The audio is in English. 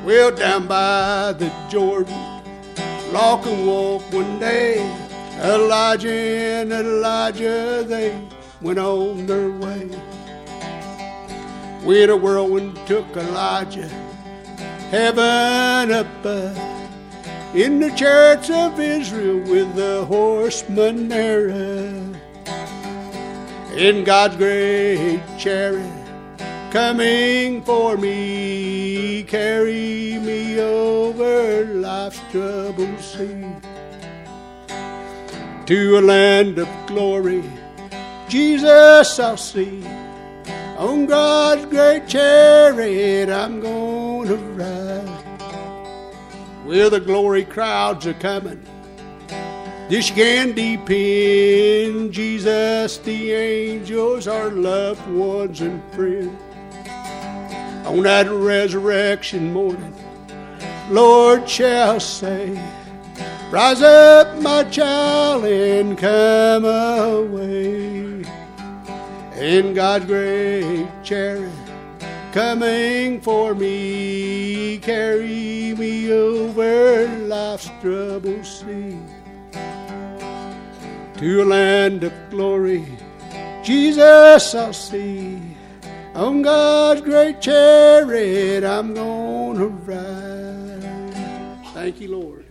Well, down by the Jordan, walk and walk one day, Elijah and Elijah, they went on their way. When a whirlwind took Elijah heaven up in the chariots of Israel with the horsemen there. In God's great chariot coming for me, carry me over life's troubled sea to a land of glory. Jesus I'll see. On God's great chariot I'm gonna ride. Well, the glory crowds are coming. This you can depend. Jesus, the angels, our loved ones and friends. On that resurrection morning, Lord shall say, rise up, my child, and come away. In God's great chariot coming for me, carry me over life's troubled sea to a land of glory. Jesus I'll see. On God's great chariot I'm gonna ride. Thank you, Lord.